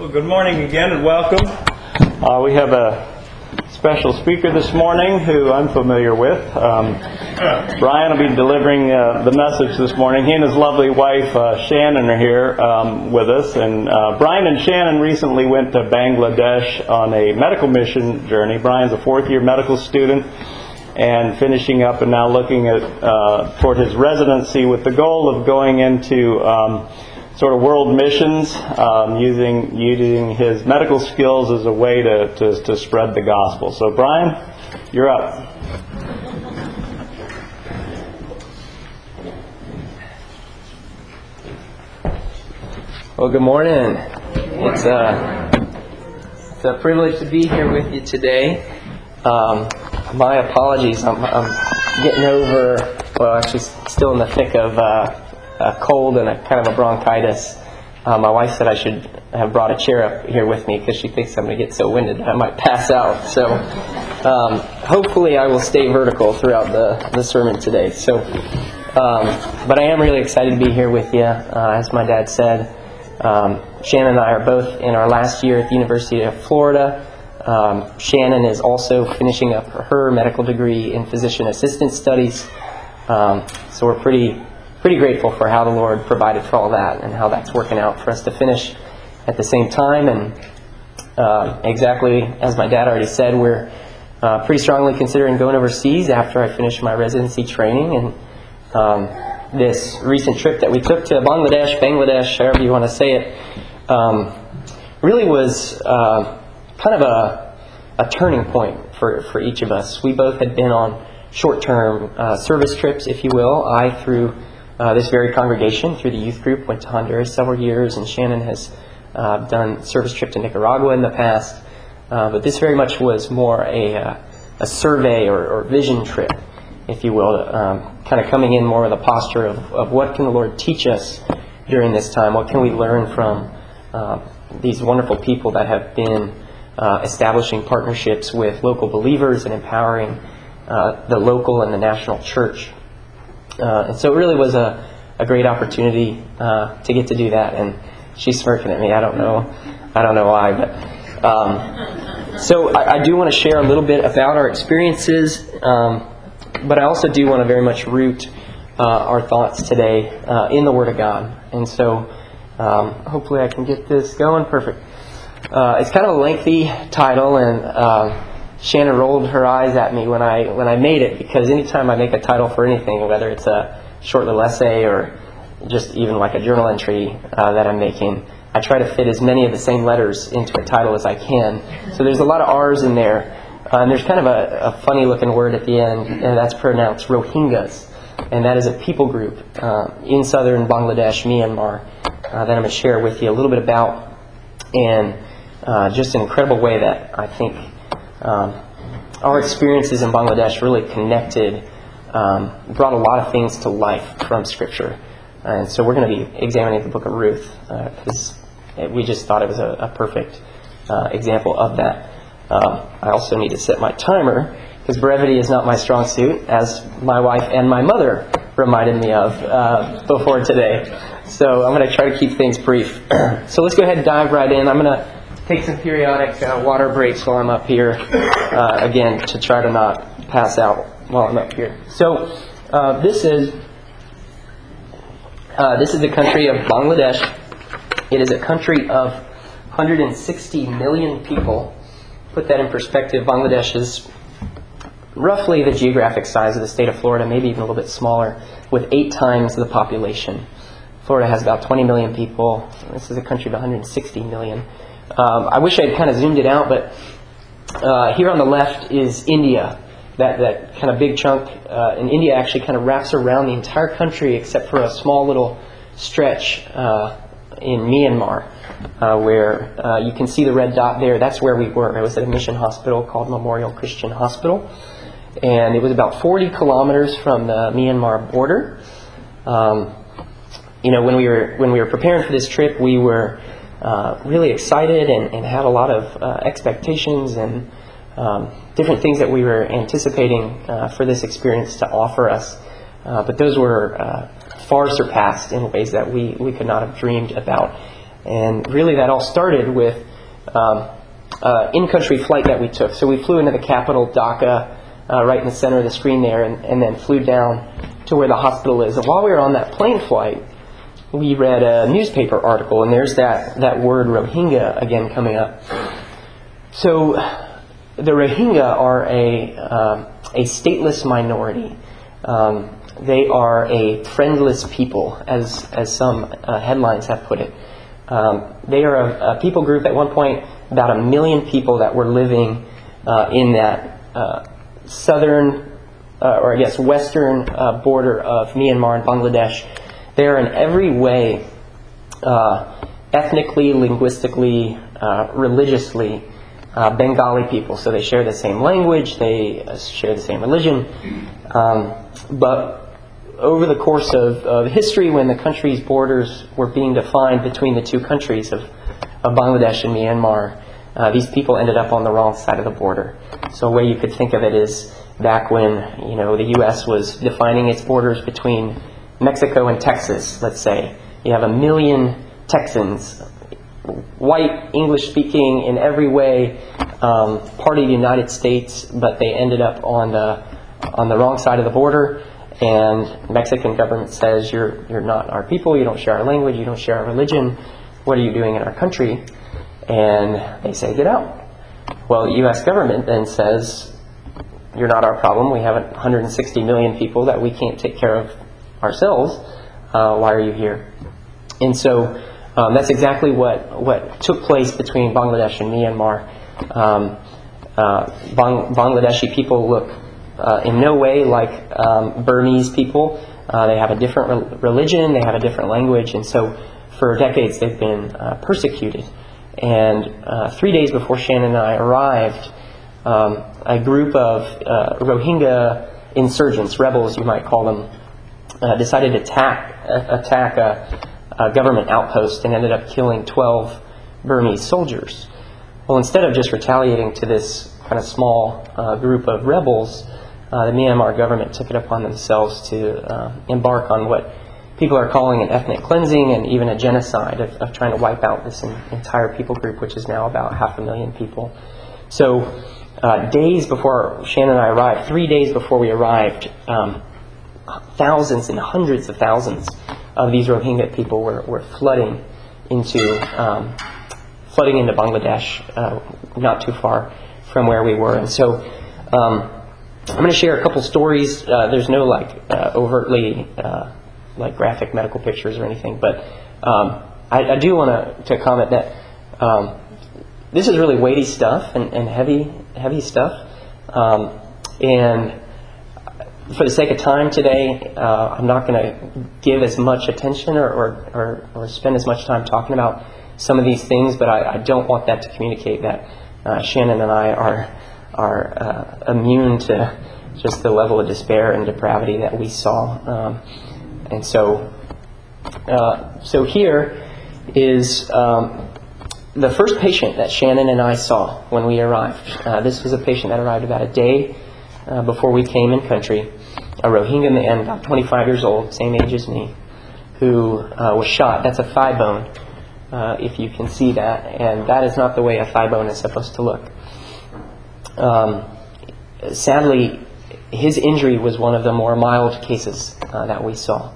Well, good morning again and welcome. We have a special speaker this morning who I'm familiar with. Brian will be delivering the message this morning. He and his lovely wife Shannon are here with us. And Brian and Shannon recently went to Bangladesh on a medical mission journey. Brian's a fourth-year medical student and finishing up and now looking at toward his residency with the goal of going into sort of world missions, using his medical skills as a way to spread the gospel. So Brian, you're up. Well, good morning. It's a privilege to be here with you today. My apologies. I'm getting over, well, actually still in the thick of a cold and a kind of a bronchitis. My wife said I should have brought a chair up here with me because she thinks I'm going to get so winded that I might pass out. So hopefully I will stay vertical throughout the sermon today. So, but I am really excited to be here with you. As my dad said, Shannon and I are both in our last year at the University of Florida. Shannon is also finishing up her medical degree in physician assistant studies. So we're pretty grateful for how the Lord provided for all that and how that's working out for us to finish at the same time. And exactly as my dad already said, we're pretty strongly considering going overseas after I finish my residency training. And this recent trip that we took to Bangladesh, however you want to say it, really was kind of a turning point for each of us. We both had been on short-term service trips, if you will. I through this very congregation, through the youth group, went to Honduras several years, and Shannon has done service trip to Nicaragua in the past. But this very much was more a survey or vision trip, if you will, kind of coming in more with a posture of what can the Lord teach us during this time? What can we learn from these wonderful people that have been establishing partnerships with local believers and empowering the local and the national church? And so it really was a great opportunity to get to do that. And she's smirking at me. I don't know why. But so I do want to share a little bit about our experiences, but I also do want to very much root our thoughts today in the Word of God. And so hopefully I can get this going. Perfect. It's kind of a lengthy title, and Shannon rolled her eyes at me when I made it, because anytime I make a title for anything, whether it's a short little essay or just even like a journal entry that I'm making, I try to fit as many of the same letters into a title as I can. So there's a lot of R's in there, and there's kind of a funny looking word at the end, and that's pronounced Rohingyas, and that is a people group in southern Bangladesh, Myanmar, that I'm going to share with you a little bit about, and just an incredible way that I think our experiences in Bangladesh really connected, brought a lot of things to life from Scripture. And so we're going to be examining the book of Ruth, because we just thought it was a perfect example of that. I also need to set my timer, because brevity is not my strong suit, as my wife and my mother reminded me of before today. So I'm going to try to keep things brief. So let's go ahead and dive right in. I'm going to take some periodic water breaks while I'm up here, again, to try to not pass out while I'm up here. So this is the country of Bangladesh. It is a country of 160 million people. Put that in perspective, Bangladesh is roughly the geographic size of the state of Florida, maybe even a little bit smaller, with 8 times the population. Florida has about 20 million people. This is a country of 160 million. I wish I had kind of zoomed it out, but here on the left is India. That kind of big chunk, and India actually kind of wraps around the entire country except for a small little stretch in Myanmar, where you can see the red dot there. That's where we were. It was at a mission hospital called Memorial Christian Hospital, and it was about 40 kilometers from the Myanmar border. When we were preparing for this trip, we were really excited and had a lot of expectations and different things that we were anticipating for this experience to offer us. But those were far surpassed in ways that we could not have dreamed about. And really that all started with in-country flight that we took. So we flew into the capital, Dhaka, right in the center of the screen there, and then flew down to where the hospital is. And while we were on that plane flight, we read a newspaper article, and there's that word Rohingya again coming up. So the Rohingya are a stateless minority. They are a friendless people, as some headlines have put it. They are a people group at one point, about 1 million people that were living in that southern, or I guess western border of Myanmar and Bangladesh. They are in every way, ethnically, linguistically, religiously, Bengali people. So they share the same language, they share the same religion. But over the course of history, when the country's borders were being defined between the two countries of Bangladesh and Myanmar, these people ended up on the wrong side of the border. So a way you could think of it is back when the U.S. was defining its borders between Mexico and Texas, let's say. You have 1 million Texans, white, English-speaking in every way, part of the United States, but they ended up on the wrong side of the border. And Mexican government says, you're not our people, you don't share our language, you don't share our religion, what are you doing in our country? And they say, get out. Well, the U.S. government then says, you're not our problem, we have 160 million people that we can't take care of ourselves, why are you here? And so that's exactly what took place between Bangladesh and Myanmar. Bangladeshi people look in no way like Burmese people. They have a different religion, they have a different language, and so for decades they've been persecuted. And 3 days before Shannon and I arrived, a group of Rohingya insurgents, rebels you might call them, decided to attack a government outpost and ended up killing 12 Burmese soldiers. Well, instead of just retaliating to this kind of small group of rebels, the Myanmar government took it upon themselves to embark on what people are calling an ethnic cleansing and even a genocide of trying to wipe out this entire people group, which is now about 500,000 people. So days before Shannon and I arrived, 3 days before we arrived, thousands and hundreds of thousands of these Rohingya people were flooding into Bangladesh, not too far from where we were. And so I'm going to share a couple stories. There's no overtly graphic medical pictures or anything, but I do want to comment that this is really weighty stuff and heavy stuff. And for the sake of time today, I'm not going to give as much attention or spend as much time talking about some of these things, but I don't want that to communicate that Shannon and I are immune to just the level of despair and depravity that we saw. And so here is the first patient that Shannon and I saw when we arrived. This was a patient that arrived about a day before we came in country, a Rohingya man, about 25 years old, same age as me, who was shot. That's a thigh bone, if you can see that, and that is not the way a thigh bone is supposed to look. Sadly, his injury was one of the more mild cases that we saw.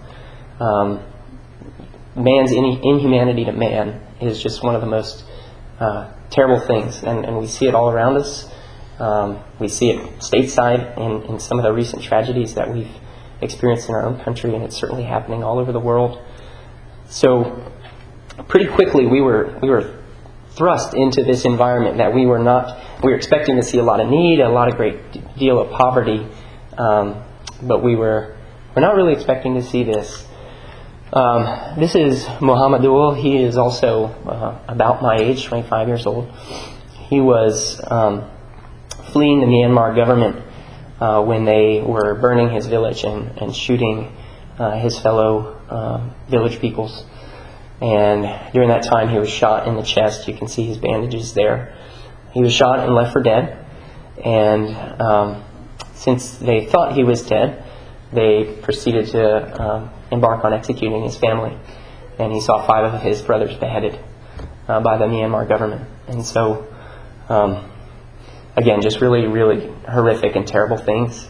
Man's inhumanity to man is just one of the most terrible things, and we see it all around us. We see it stateside in some of the recent tragedies that we've experienced in our own country, and it's certainly happening all over the world. So pretty quickly we were thrust into this environment that we were expecting to see a lot of need, a lot of great deal of poverty, but we're not really expecting to see this. This is Muhammadul. He is also about my age, 25 years old. He was fleeing the Myanmar government when they were burning his village and shooting his fellow village peoples. And during that time he was shot in the chest. You can see his bandages there. He was shot and left for dead. And since they thought he was dead, they proceeded to embark on executing his family. And he saw 5 of his brothers beheaded. by the Myanmar government. And so, again, just really, really horrific and terrible things.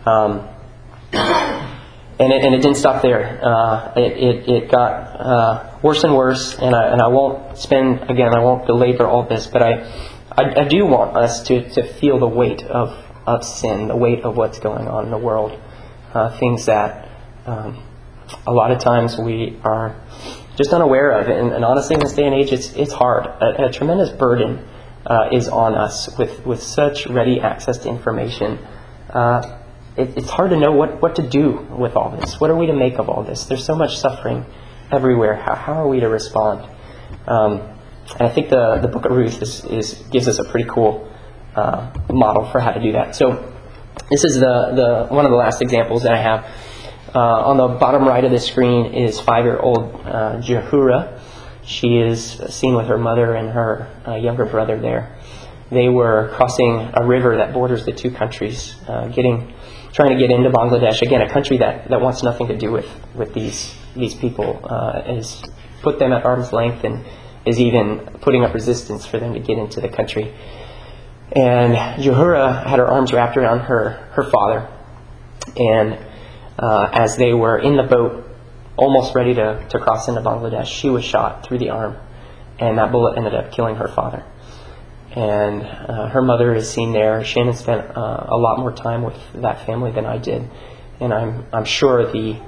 And it didn't stop there. It got worse and worse. And I won't belabor all this, but I do want us to feel the weight of sin, the weight of what's going on in the world. Things that a lot of times we are just unaware of. And honestly, in this day and age, it's hard. A tremendous burden is on us with such ready access to information. It's hard to know what to do with all this. What are we to make of all this? There's so much suffering everywhere. How are we to respond? And I think the book of Ruth gives us a pretty cool model for how to do that. So this is the one of the last examples that I have. On the bottom right of the screen is 5-year-old Jehura. She is seen with her mother and her younger brother there. They were crossing a river that borders the two countries, trying to get into Bangladesh. Again, a country that wants nothing to do with these people, has put them at arm's length and is even putting up resistance for them to get into the country. And Jehura had her arms wrapped around her father. And as they were in the boat, almost ready to cross into Bangladesh, she was shot through the arm. And that bullet ended up killing her father. And her mother is seen there. Shannon spent a lot more time with that family than I did, and I'm sure the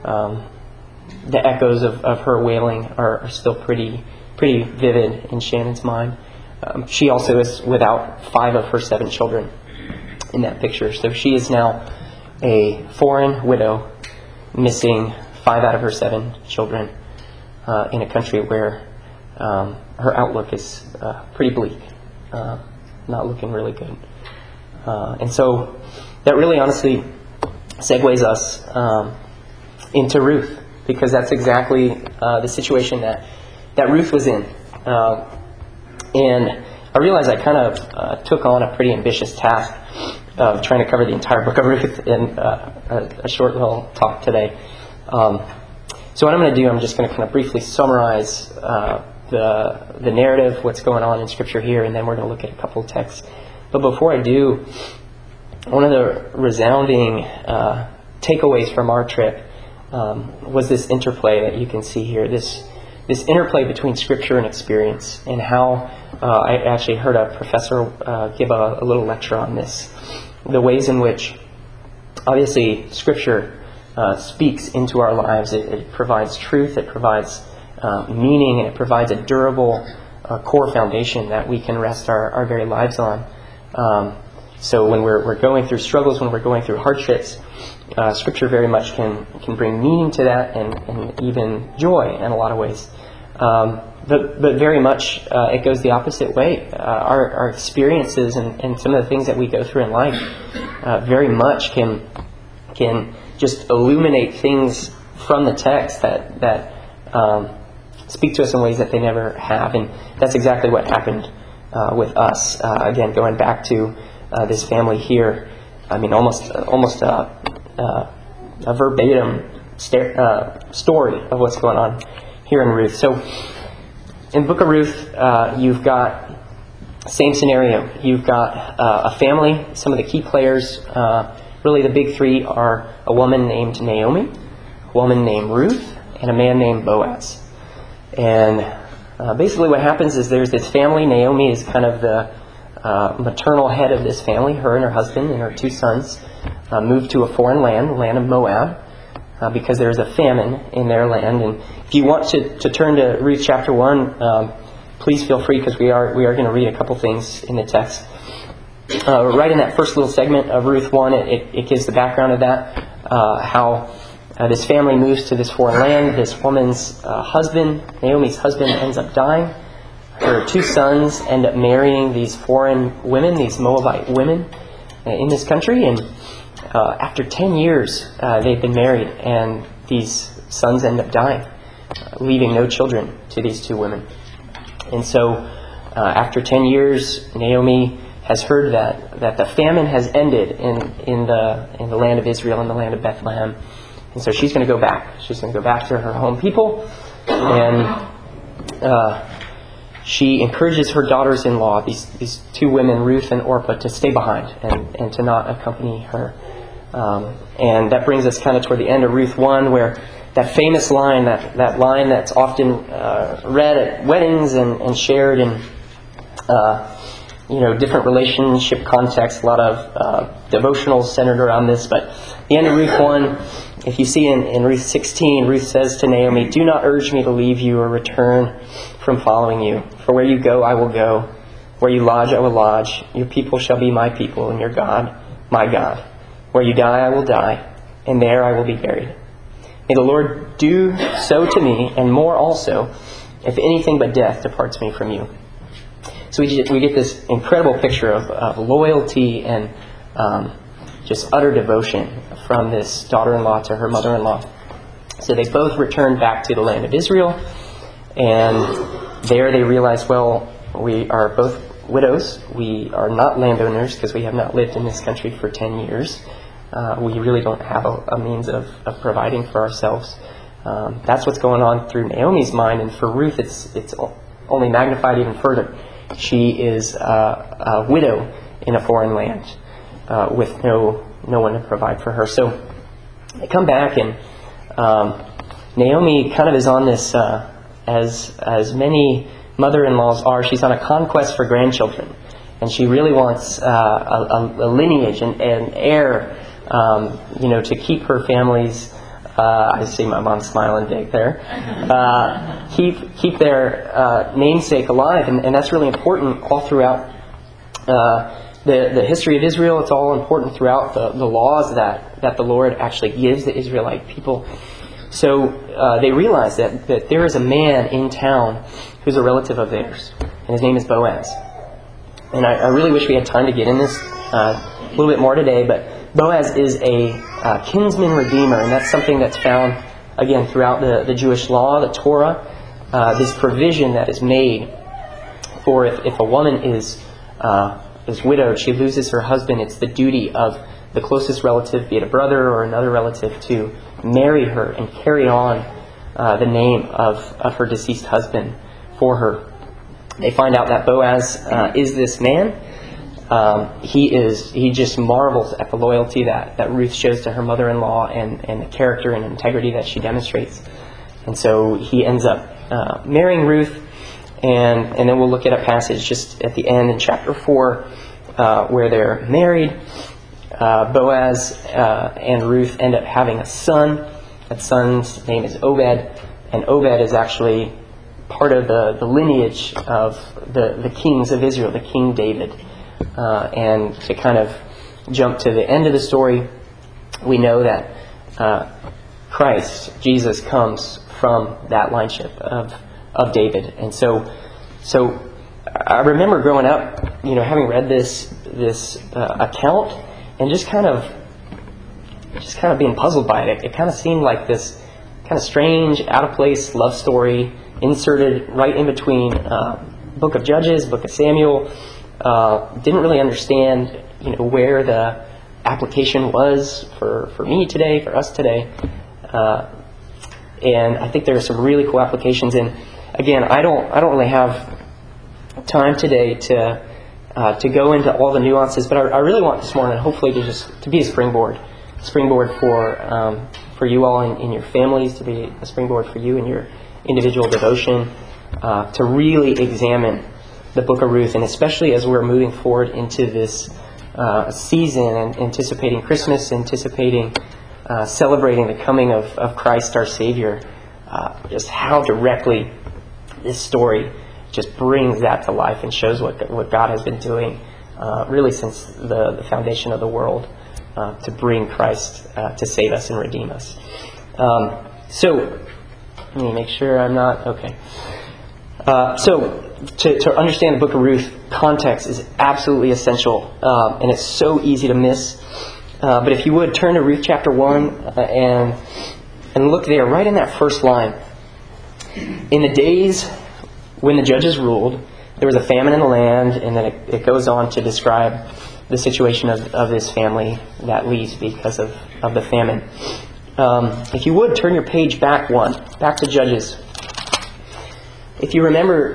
echoes of her wailing are still pretty vivid in Shannon's mind. She also is without 5 of her 7 children in that picture, so she is now a foreign widow, missing 5 out of her 7 children in a country where her outlook is pretty bleak. Not looking really good. And so that really honestly segues us into Ruth, because that's exactly the situation that Ruth was in. And I realized I kind of took on a pretty ambitious task of trying to cover the entire book of Ruth in a short little talk today. So what I'm going to do, I'm just going to kind of briefly summarize the narrative, what's going on in Scripture here, and then we're going to look at a couple of texts. But before I do, one of the resounding takeaways from our trip was this interplay that you can see here, this interplay between Scripture and experience, and how I actually heard a professor give a little lecture on this. The ways in which, obviously, Scripture speaks into our lives. It provides truth, it provides meaning, and it provides a durable core foundation that we can rest our very lives on. So when we're going through struggles, when we're going through hardships, Scripture very much can bring meaning to that and even joy in a lot of ways. But very much it goes the opposite way. Our experiences and some of the things that we go through in life very much can just illuminate things from the text that speak to us in ways that they never have. And that's exactly what happened with us. Again, going back to this family here, I mean, almost a verbatim story of what's going on here in Ruth. So in the book of Ruth, you've got same scenario. You've got a family. Some of the key players, really the big 3, are a woman named Naomi, a woman named Ruth, and a man named Boaz. And basically what happens is there's this family. Naomi is kind of the maternal head of this family. Her and her husband and her 2 sons moved to a foreign land, the land of Moab, because there's a famine in their land. And if you want to turn to Ruth chapter 1, please feel free, because we are going to read a couple things in the text. Right in that first little segment of Ruth 1, it gives the background of that, how this family moves to this foreign land. This woman's husband, Naomi's husband, ends up dying. Her 2 sons end up marrying these foreign women, these Moabite women in this country. And after 10 years, they've been married, and these sons end up dying, leaving no children to these 2 women. And so after 10 years, Naomi has heard that the famine has ended in the land of Israel, in the land of Bethlehem. And so she's going to go back. She's going to go back to her home people. And she encourages her daughters-in-law, these two women, Ruth and Orpah, to stay behind and to not accompany her. And that brings us kind of toward the end of Ruth 1, where that famous line, that line that's often read at weddings and shared in different relationship contexts, a lot of devotionals centered around this. But the end of Ruth 1, if you see in Ruth 16, Ruth says to Naomi, "Do not urge me to leave you or return from following you. For where you go, I will go. Where you lodge, I will lodge. Your people shall be my people, and your God, my God. Where you die, I will die, and there I will be buried. May the Lord do so to me, and more also, if anything but death departs me from you." So we get this incredible picture of loyalty and just utter devotion from this daughter-in-law to her mother-in-law. So they both returned back to the land of Israel, and there they realized, well, we are both widows. We are not landowners because we have not lived in this country for 10 years. We really don't have a means of providing for ourselves. That's what's going on through Naomi's mind, and for Ruth it's only magnified even further. She is a widow in a foreign land with no one to provide for her. So they come back, and Naomi kind of is on this, as many mother-in-laws are, she's on a conquest for grandchildren. And she really wants a lineage and heir, to keep her family's, I see my mom smiling big there, keep their namesake alive. And that's really important all throughout the history of Israel. It's all important throughout the laws that the Lord actually gives the Israelite people. So they realize that there is a man in town who's a relative of theirs, and his name is Boaz. And I really wish we had time to get in this a little bit more today, but Boaz is a kinsman redeemer, and that's something that's found, again, throughout the Jewish law, the Torah, this provision that is made for if a woman is widowed, she loses her husband, it's the duty of the closest relative, be it a brother or another relative, to marry her and carry on the name of her deceased husband for her. They find out that Boaz is this man. He just marvels at the loyalty that Ruth shows to her mother-in-law and the character and integrity that she demonstrates. And so he ends up marrying Ruth, and then we'll look at a passage just at the end in chapter 4 where they're married. Boaz and Ruth end up having a son. That son's name is Obed, and Obed is actually part of the lineage of the kings of Israel, the King David. And to kind of jump to the end of the story, we know that Christ, Jesus, comes from that lineage of David. And so I remember growing up, having read this account and just kind of being puzzled by it. It kind of seemed like this kind of strange, out of place love story inserted right in between Book of Judges, Book of Samuel. Didn't really understand, where the application was for me today, for us today. And I think there are some really cool applications. And again, I don't really have time today to go into all the nuances, but I really want this morning, hopefully, to be a springboard for you all in your families, to be a springboard for you in your individual devotion, to really examine the book of Ruth, and especially as we're moving forward into this season and anticipating Christmas, anticipating celebrating the coming of Christ our Savior, just how directly this story just brings that to life and shows what God has been doing really since the foundation of the world to bring Christ to save us and redeem us. So let me make sure I'm not okay. So to understand the book of Ruth, context is absolutely essential, and it's so easy to miss. But if you would, turn to Ruth chapter 1 and look there, right in that first line. In the days when the judges ruled, there was a famine in the land, and then it goes on to describe the situation of this family that leaves because of the famine. If you would, turn your page back to Judges. If you remember,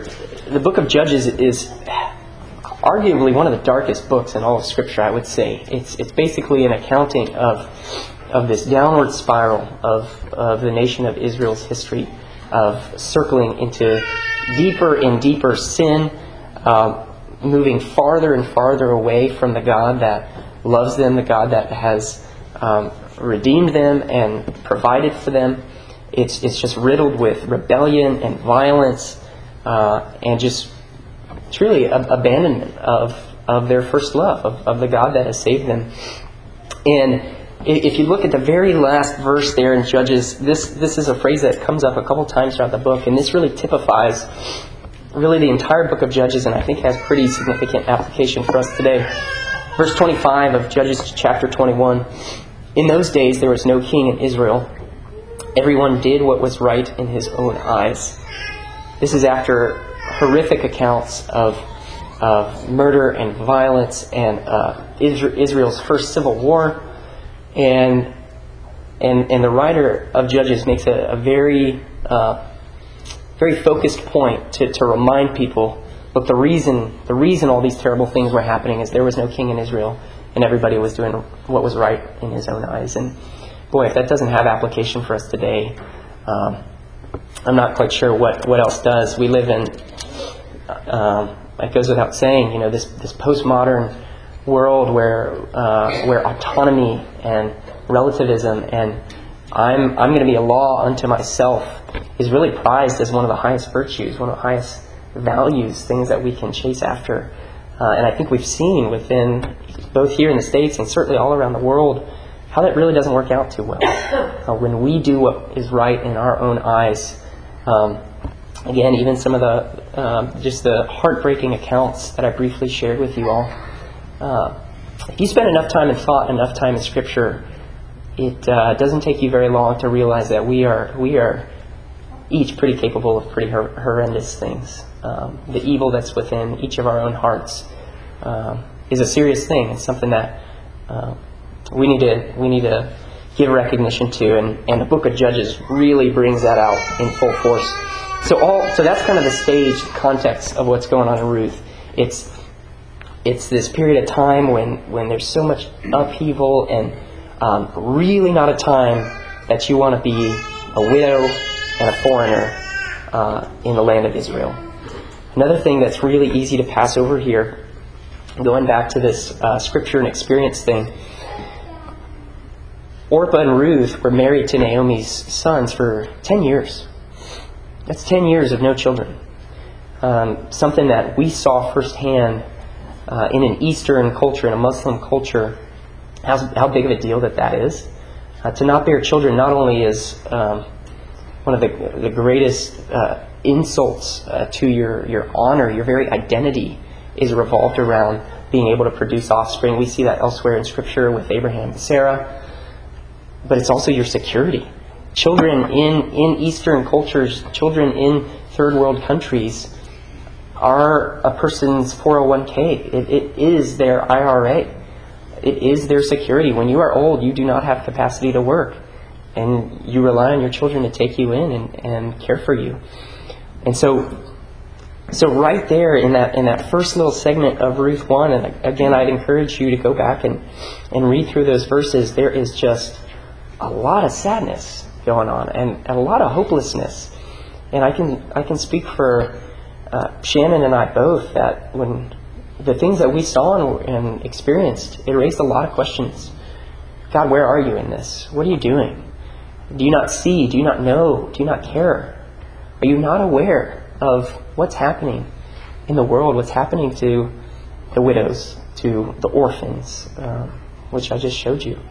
the book of Judges is arguably one of the darkest books in all of Scripture, I would say. It's basically an accounting of this downward spiral of the nation of Israel's history, of circling into deeper and deeper sin, moving farther and farther away from the God that loves them, the God that has redeemed them and provided for them. It's just riddled with rebellion and violence, and just truly abandonment of their first love, of the God that has saved them. And if you look at the very last verse there in Judges, this is a phrase that comes up a couple times throughout the book, and this really typifies really the entire book of Judges, and I think has pretty significant application for us today. Verse 25 of Judges chapter 21. In those days there was no king in Israel. Everyone did what was right in his own eyes. This is after horrific accounts of murder and violence and Israel's first civil war. And the writer of Judges makes a very focused point to remind people, look, the reason all these terrible things were happening is there was no king in Israel, and everybody was doing what was right in his own eyes. And boy, if that doesn't have application for us today, I'm not quite sure what else does. We live in, it goes without saying, this postmodern world where autonomy and relativism and I'm going to be a law unto myself is really prized as one of the highest virtues, one of the highest values, things that we can chase after. And I think we've seen within, both here in the States and certainly all around the world, how that really doesn't work out too well. When we do what is right in our own eyes, again, even some of the just the heartbreaking accounts that I briefly shared with you all. If you spend enough time in thought, enough time in Scripture, it doesn't take you very long to realize that we are each pretty capable of pretty horrendous things. The evil that's within each of our own hearts is a serious thing. It's something that we need to give recognition to, and the book of Judges really brings that out in full force. So that's kind of the stage, context of what's going on in Ruth. It's this period of time when there's so much upheaval and really not a time that you want to be a widow and a foreigner in the land of Israel. Another thing that's really easy to pass over here, going back to this scripture and experience thing, Orpah and Ruth were married to Naomi's sons for 10 years. That's 10 years of no children. Something that we saw firsthand in an Eastern culture, in a Muslim culture, how big of a deal that is. To not bear children not only is one of the greatest insults to your honor, your very identity is revolved around being able to produce offspring. We see that elsewhere in Scripture with Abraham and Sarah. But it's also your security. Children in Eastern cultures, children in third world countries are a person's 401k. It is their IRA. It is their security. When you are old, you do not have capacity to work. And you rely on your children to take you in and care for you. And so right there in that first little segment of Ruth 1, and again, I'd encourage you to go back and read through those verses. There is just a lot of sadness going on and a lot of hopelessness. And I can speak for Shannon and I both that when the things that we saw and experienced, it raised a lot of questions. God, where are you in this? What are you doing? Do you not see? Do you not know? Do you not care? Are you not aware of what's happening in the world? What's happening to the widows, to the orphans, which I just showed you?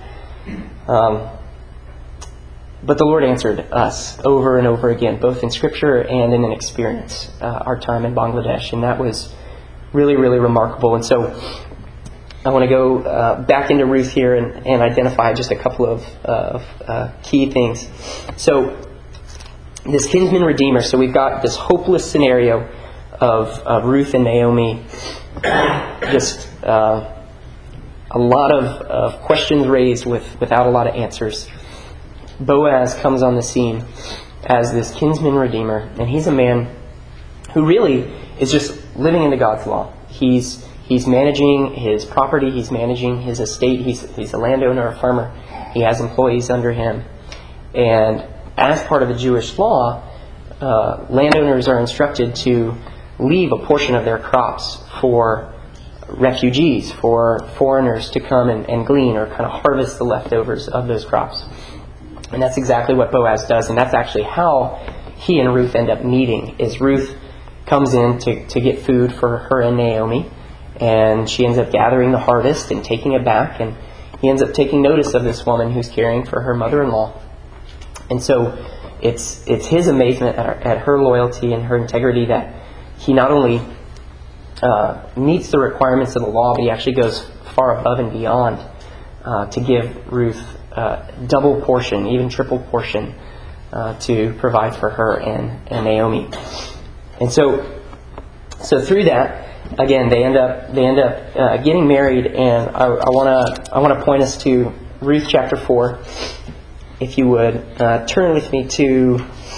But the Lord answered us over and over again, both in Scripture and in an experience, our time in Bangladesh. And that was really, really remarkable. And so I want to go back into Ruth here and identify just a couple of key things. So this kinsman redeemer. So we've got this hopeless scenario of Ruth and Naomi. Just a lot of questions raised without a lot of answers. Boaz comes on the scene as this kinsman redeemer, and he's a man who really, is just living into God's law. He's managing his property. He's managing his estate. He's a landowner, a farmer. He has employees under him. And as part of the Jewish law, landowners are instructed to leave a portion of their crops for refugees, for foreigners to come and glean or kind of harvest the leftovers of those crops. And that's exactly what Boaz does, and that's actually how he and Ruth end up meeting, is Ruth comes in to get food for her and Naomi, and she ends up gathering the harvest and taking it back, and he ends up taking notice of this woman who's caring for her mother-in-law. And so it's his amazement at her loyalty and her integrity that he not only meets the requirements of the law, but he actually goes far above and beyond to give Ruth double portion, even triple portion, to provide for her and Naomi. And so through that, again, they end up getting married, and I want to point us to Ruth chapter 4, if you would. Turn with me to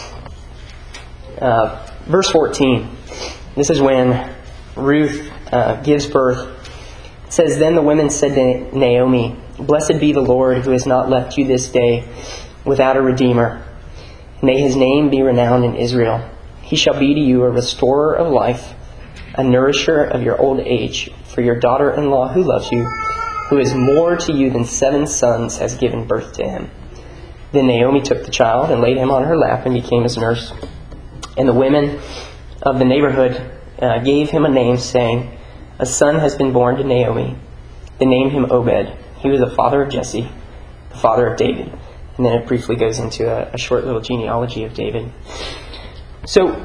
verse 14. This is when Ruth gives birth. It says, "Then the women said to Naomi, 'Blessed be the Lord, who has not left you this day without a redeemer. May his name be renowned in Israel. He shall be to you a restorer of life, a nourisher of your old age. For your daughter-in-law who loves you, who is more to you than 7 sons, has given birth to him.' Then Naomi took the child and laid him on her lap and became his nurse. And the women of the neighborhood gave him a name, saying, 'A son has been born to Naomi.' They named him Obed. He was the father of Jesse, the father of David." And then it briefly goes into a short little genealogy of David. So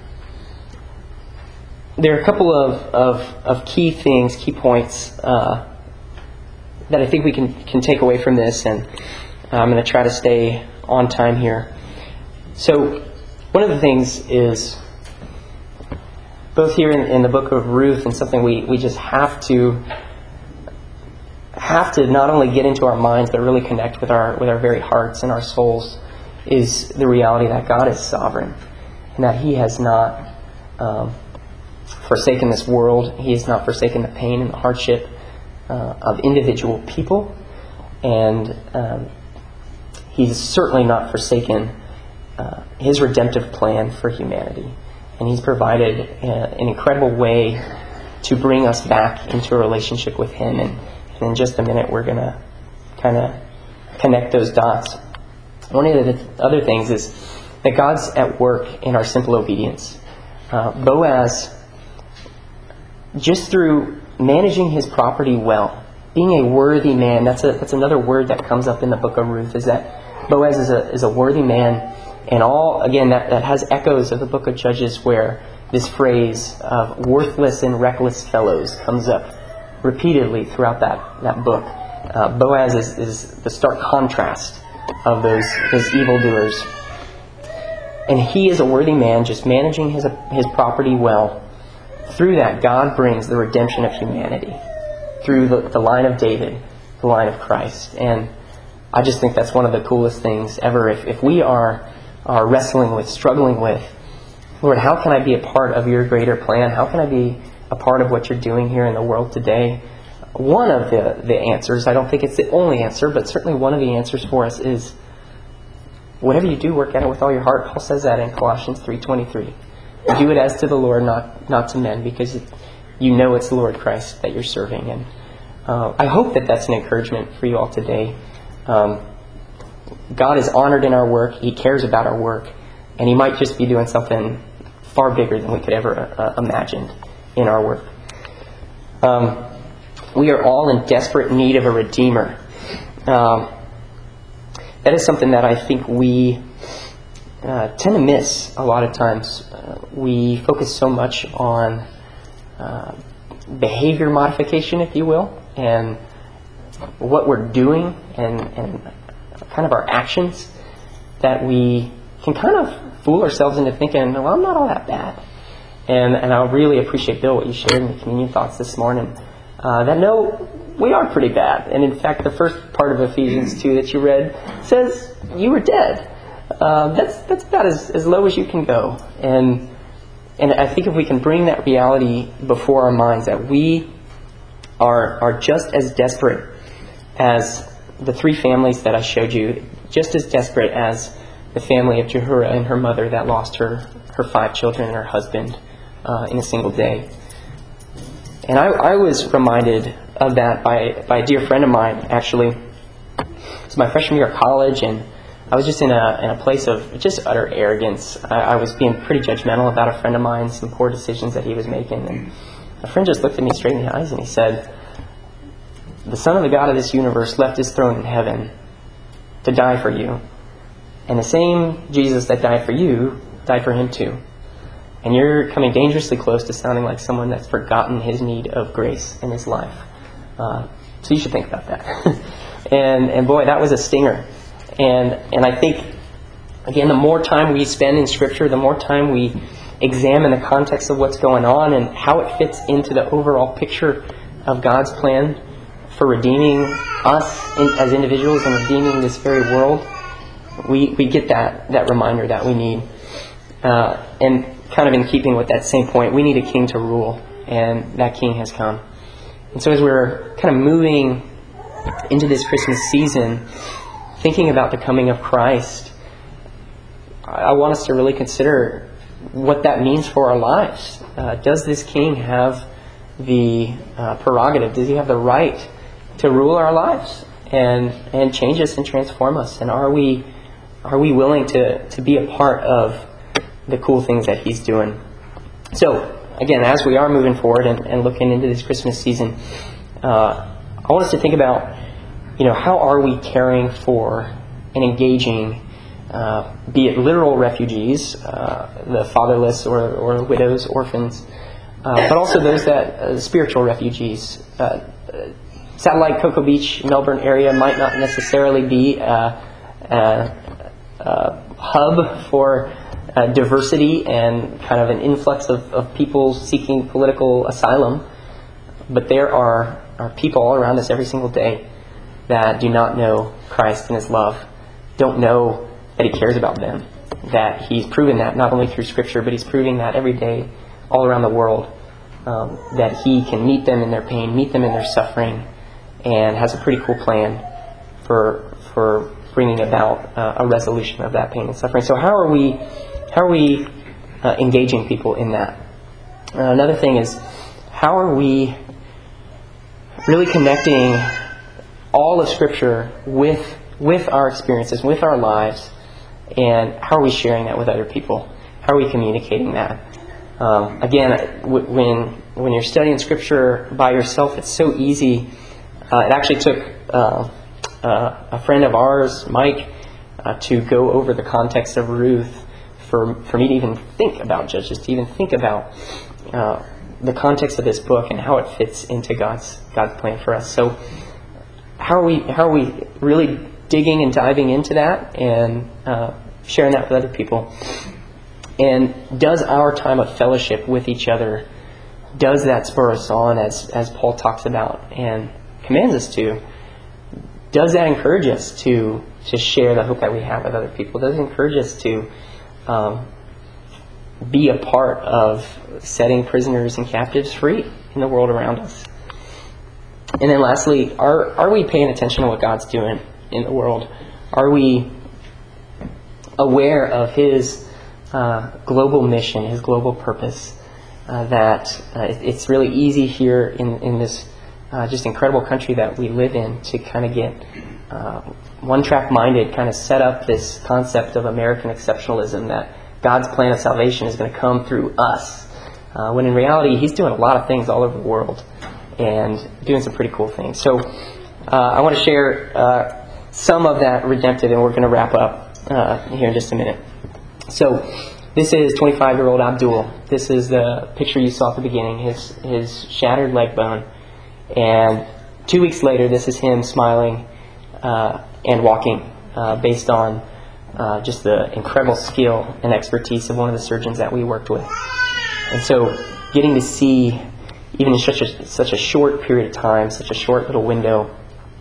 there are a couple of key things, key points that I think we can take away from this, and I'm going to try to stay on time here. So one of the things is, both here in the book of Ruth, and something we just have to not only get into our minds, but really connect with our very hearts and our souls, is the reality that God is sovereign, and that He has not forsaken this world. He has not forsaken the pain and the hardship of individual people, and He's certainly not forsaken His redemptive plan for humanity. And He's provided an incredible way to bring us back into a relationship with Him. And in just a minute, we're going to kind of connect those dots. One of the other things is that God's at work in our simple obedience. Boaz, just through managing his property well, being a worthy man, that's another word that comes up in the book of Ruth, is that Boaz is a worthy man. And that has echoes of the book of Judges, where this phrase of worthless and reckless fellows comes up repeatedly throughout that book. Boaz is the stark contrast of those evildoers. And he is a worthy man, just managing his property well. Through that, God brings the redemption of humanity through the line of David, the line of Christ. And I just think that's one of the coolest things ever. If we are wrestling with, struggling with, Lord, how can I be a part of your greater plan? How can I be a part of what you're doing here in the world today? One of the answers, I don't think it's the only answer, but certainly one of the answers for us is, whatever you do, work at it with all your heart. Paul says that in Colossians 3:23. Do it as to the Lord, not to men, because you know it's the Lord Christ that you're serving. And I hope that that's an encouragement for you all today. God is honored in our work. He cares about our work. And He might just be doing something far bigger than we could ever imagine in our work. We are all in desperate need of a Redeemer. That is something that I think we tend to miss a lot of times. We focus so much on behavior modification, if you will, and what we're doing and kind of our actions, that we can kind of fool ourselves into thinking, well, I'm not all that bad. And I really appreciate, Bill, what you shared in the communion thoughts this morning. That no, we are pretty bad. And in fact, the first part of Ephesians 2 that you read says you were dead. That's about as low as you can go. And And I think if we can bring that reality before our minds, that we are just as desperate as the three families that I showed you, just as desperate as the family of Jehoram and her mother that lost her 5 children and her husband in a single day. And I was reminded of that by a dear friend of mine, actually. It's my freshman year of college, and I was just in a place of just utter arrogance. I was being pretty judgmental about a friend of mine, some poor decisions that he was making. And a friend just looked at me straight in the eyes and he said, "The Son of the God of this universe left his throne in heaven to die for you. And the same Jesus that died for you, died for him too. And you're coming dangerously close to sounding like someone that's forgotten his need of grace in his life." So you should think about that. and boy, that was a stinger. And I think, again, the more time we spend in Scripture, the more time we examine the context of what's going on and how it fits into the overall picture of God's plan for redeeming us as individuals and redeeming this very world, we get that reminder that we need. And kind of in keeping with that same point, we need a king to rule, and that king has come. And so as we're kind of moving into this Christmas season, thinking about the coming of Christ, I want us to really consider what that means for our lives. Does this king have the prerogative? Does he have the right to rule our lives and change us and transform us? And are we willing to be a part of the cool things that he's doing? So, again, as we are moving forward and looking into this Christmas season, I want us to think about, how are we caring for and engaging, be it literal refugees, the fatherless or widows, orphans, but also those that spiritual refugees. Satellite Cocoa Beach, Melbourne area might not necessarily be a hub for diversity and kind of an influx of people seeking political asylum, but there are people all around us every single day that do not know Christ and his love, don't know that he cares about them, that he's proven that not only through Scripture, but he's proving that every day all around the world, that he can meet them in their pain, meet them in their suffering, and has a pretty cool plan for bringing about a resolution of that pain and suffering. So how are we engaging people in that? Another thing is, how are we really connecting all of Scripture with our experiences, with our lives, and how are we sharing that with other people? How are we communicating that? Again, when you're studying Scripture by yourself, it's so easy. It actually took a friend of ours, Mike, to go over the context of Ruth for me to even think about Judges, to even think about the context of this book and how it fits into God's plan for us. So how are we really digging and diving into that and sharing that with other people? And does our time of fellowship with each other, does that spur us on, as Paul talks about and commands us to? Does that encourage us to share the hope that we have with other people? Does it encourage us to be a part of setting prisoners and captives free in the world around us? And then lastly, are we paying attention to what God's doing in the world? Are we aware of his global mission, his global purpose, that it's really easy here in this just incredible country that we live in to kind of get one-track minded, kind of set up this concept of American exceptionalism, that God's plan of salvation is going to come through us, when in reality he's doing a lot of things all over the world and doing some pretty cool things. So I want to share some of that redemptive, and we're going to wrap up here in just a minute. So this is 25-year-old Abdul. This is the picture you saw at the beginning, his shattered leg bone. And 2 weeks later, this is him smiling and walking based on just the incredible skill and expertise of one of the surgeons that we worked with. And so getting to see, even in such a short period of time, such a short little window,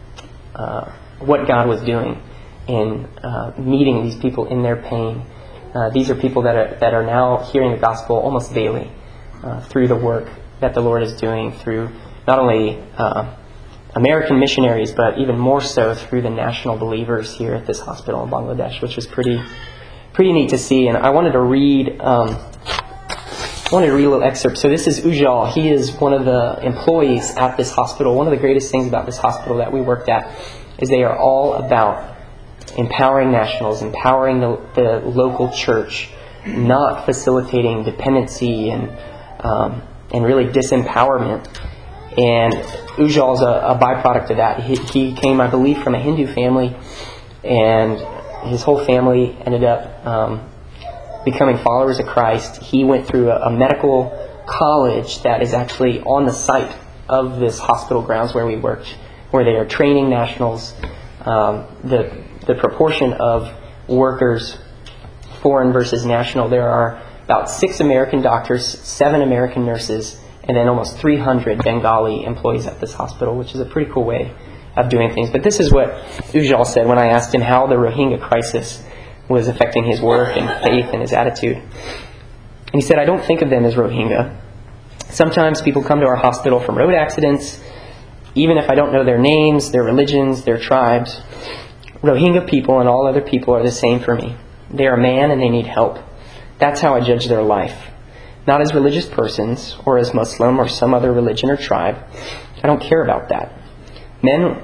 what God was doing in meeting these people in their pain, these are people that are now hearing the gospel almost daily through the work that the Lord is doing through not only American missionaries, but even more so through the national believers here at this hospital in Bangladesh, which was pretty neat to see. And I wanted to read a little excerpt. So this is Ujjal. He is one of the employees at this hospital. One of the greatest things about this hospital that we worked at is they are all about empowering nationals, empowering the local church, not facilitating dependency and really disempowerment. And Ujjal is a byproduct of that. He came, I believe, from a Hindu family, and his whole family ended up becoming followers of Christ. He went through a medical college that is actually on the site of this hospital grounds where we worked, where they are training nationals. The proportion of workers, foreign versus national, there are about 6 American doctors, 7 American nurses, and then almost 300 Bengali employees at this hospital, which is a pretty cool way of doing things. But this is what Ujjal said when I asked him how the Rohingya crisis was affecting his work and faith and his attitude. And he said, "I don't think of them as Rohingya. Sometimes people come to our hospital from road accidents, even if I don't know their names, their religions, their tribes. Rohingya people and all other people are the same for me. They are man and they need help. That's how I judge their life. Not as religious persons or as Muslim or some other religion or tribe. I don't care about that. Men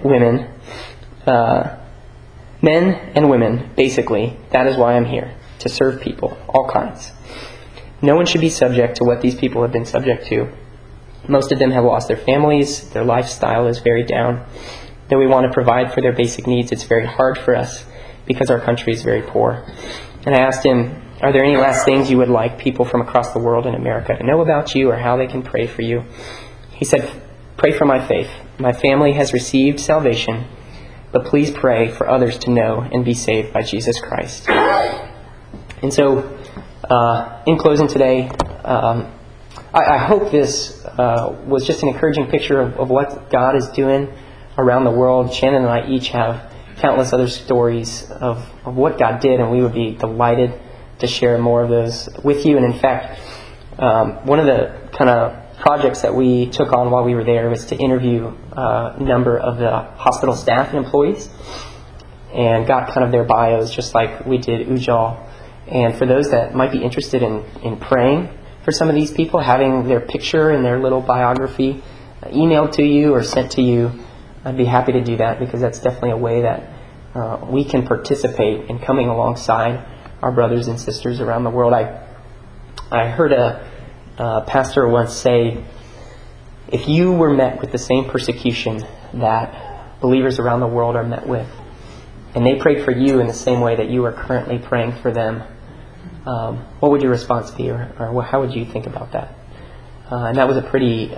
and women, basically, that is why I'm here, to serve people, all kinds. No one should be subject to what these people have been subject to. Most of them have lost their families, their lifestyle is very down. Though we want to provide for their basic needs, it's very hard for us because our country is very poor." And I asked him, "Are there any last things you would like people from across the world in America to know about you or how they can pray for you?" He said, "Pray for my faith. My family has received salvation, but please pray for others to know and be saved by Jesus Christ." And so, in closing today, I hope this was just an encouraging picture of what God is doing around the world. Shannon and I each have countless other stories of what God did, and we would be delighted to share more of those with you. And in fact, one of the kind of projects that we took on while we were there was to interview a number of the hospital staff and employees and got kind of their bios, just like we did Ujjal. And for those that might be interested in praying for some of these people, having their picture and their little biography emailed to you or sent to you, I'd be happy to do that, because that's definitely a way that we can participate in coming alongside our brothers and sisters around the world. I heard a pastor once say, if you were met with the same persecution that believers around the world are met with, and they prayed for you in the same way that you are currently praying for them, what would your response be, or how would you think about that? And that was a pretty...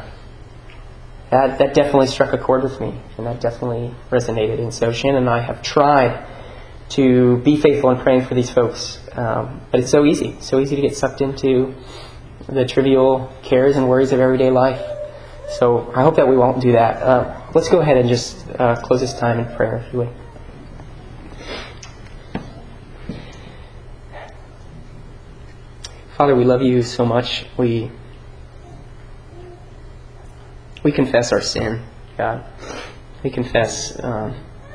That definitely struck a chord with me, and that definitely resonated. And so Shannon and I have tried to be faithful in praying for these folks, but it's so easy to get sucked into the trivial cares and worries of everyday life. So I hope that we won't do that. Let's go ahead and just close this time in prayer, if you would. Father, we love you so much. We confess our sin, God. We confess our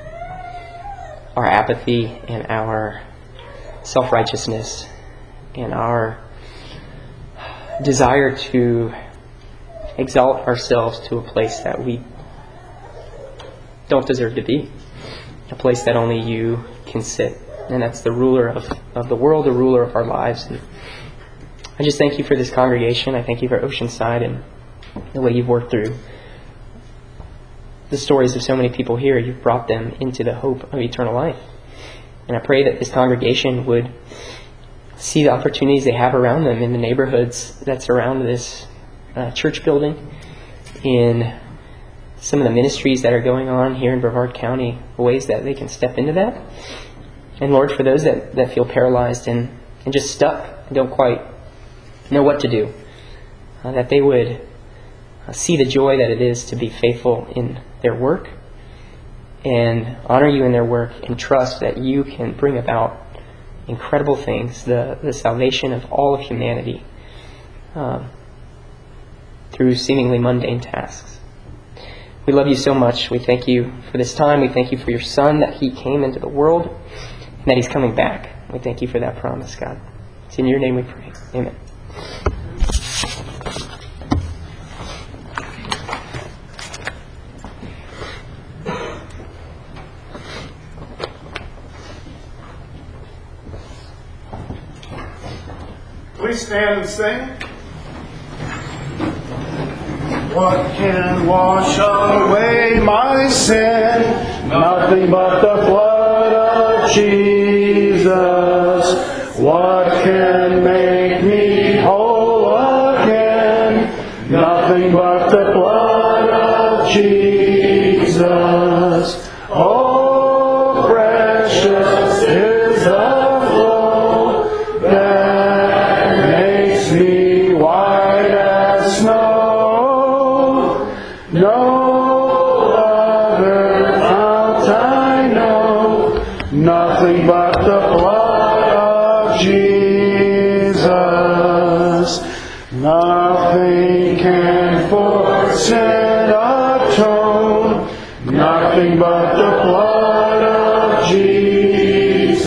apathy and our self-righteousness and our desire to exalt ourselves to a place that we don't deserve to be, a place that only you can sit, and that's the ruler of the world, the ruler of our lives. And I just thank you for this congregation. I thank you for Oceanside and the way you've worked through the stories of so many people here. You've brought them into the hope of eternal life. And I pray that this congregation would see the opportunities they have around them in the neighborhoods that surround this church building, in some of the ministries that are going on here in Brevard County, ways that they can step into that. And Lord, for those that feel paralyzed and just stuck and don't quite know what to do, that they would see the joy that it is to be faithful in their work and honor you in their work and trust that you can bring about incredible things, the salvation of all of humanity through seemingly mundane tasks. We love you so much. We thank you for this time. We thank you for your Son, that He came into the world and that He's coming back. We thank you for that promise, God. It's in your name we pray. Amen. Please stand and sing. What can wash away my sin? Nothing but the blood of Jesus. What can make me whole again? Nothing but the blood of Jesus. Oh, precious is the flow that makes me white as snow. No other fount I know, nothing but the blood of Jesus. Nothing can for sin atone, nothing but the blood of Jesus.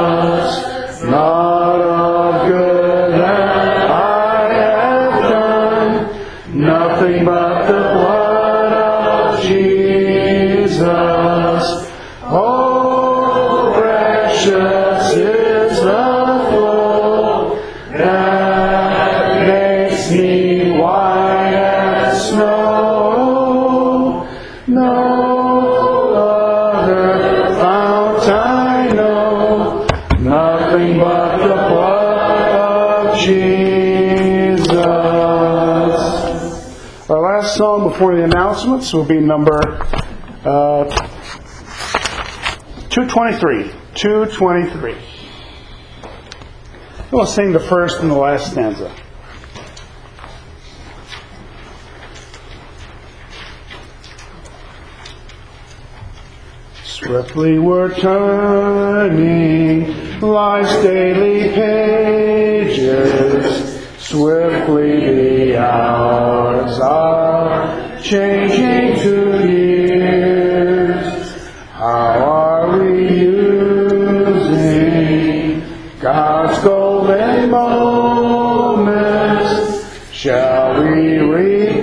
Not of good that I have done, nothing but the blood of Jesus. Oh, precious is the flow that makes me white as snow. No other fount I know, nothing but the blood of Jesus. Our last song before the announcements will be number 223. 223. We'll sing the first and the last stanza. Swiftly we're turning life's daily pages. Swiftly the hours are changing to years. How are we using God's golden moments? Shall we reap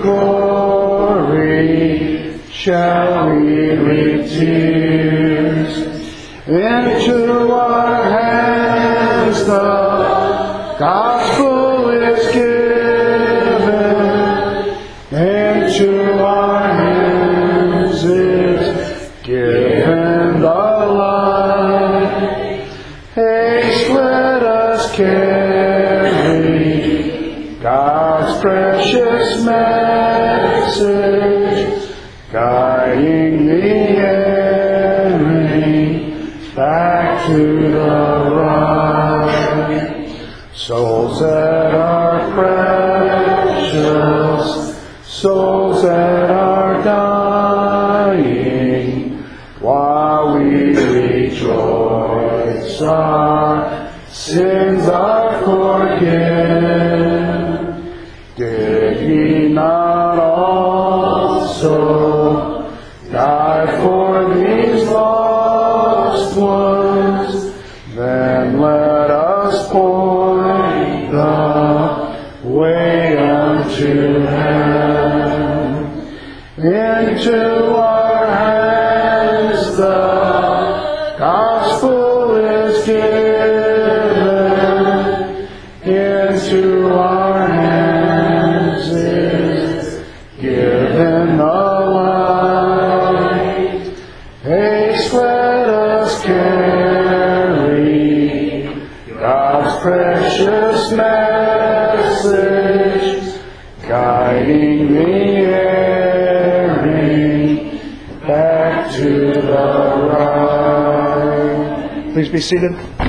glory? Shall we reap tears? Into our hands the gospel is given. Into our hands is given the light. Haste, let us carry God's precious message, guiding the erring back to the right. Souls that are precious, souls that are dying, while we rejoice, our sins are forgiven. Did He not also die for these lost ones? Then let us point the way unto heaven. Into our hands the gospel is given. Into our hands is given the light. Haste, let us carry God's precious message, guiding the erring back to the right. Please be seated.